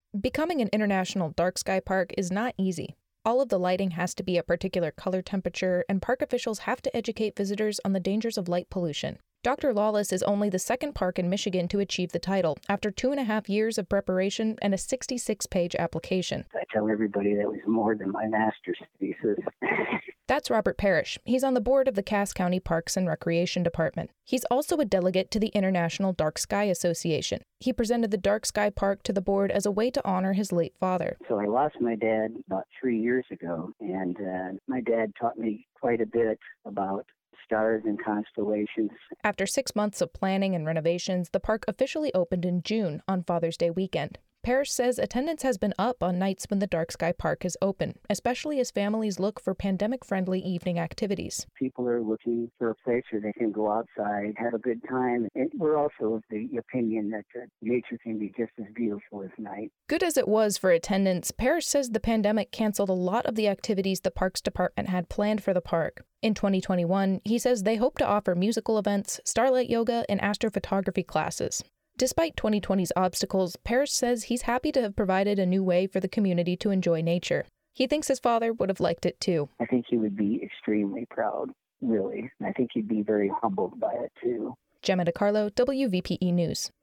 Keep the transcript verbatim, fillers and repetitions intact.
Becoming an international dark sky park is not easy. All of the lighting has to be a particular color temperature, and park officials have to educate visitors on the dangers of light pollution. Doctor Lawless is only the second park in Michigan to achieve the title, after two and a half years of preparation and a sixty-six page application. I tell everybody that was more than my master's thesis. That's Robert Parrish. He's on the board of the Cass County Parks and Recreation Department. He's also a delegate to the International Dark Sky Association. He presented the Dark Sky Park to the board as a way to honor his late father. So I lost my dad about three years ago, and uh, my dad taught me quite a bit about stars and constellations. After six months of planning and renovations, the park officially opened in June on Father's Day weekend. Parrish says attendance has been up on nights when the Dark Sky Park is open, especially as families look for pandemic-friendly evening activities. People are looking for a place where they can go outside, have a good time. And we're also of the opinion that uh, nature can be just as beautiful as night. Good as it was for attendance, Parrish says the pandemic canceled a lot of the activities the Parks Department had planned for the park. In twenty twenty-one, he says they hope to offer musical events, starlight yoga, and astrophotography classes. Despite twenty twenty's obstacles, Parrish says he's happy to have provided a new way for the community to enjoy nature. He thinks his father would have liked it too. I think he would be extremely proud, really. I think he'd be very humbled by it too. Gemma DiCarlo, W V P E News.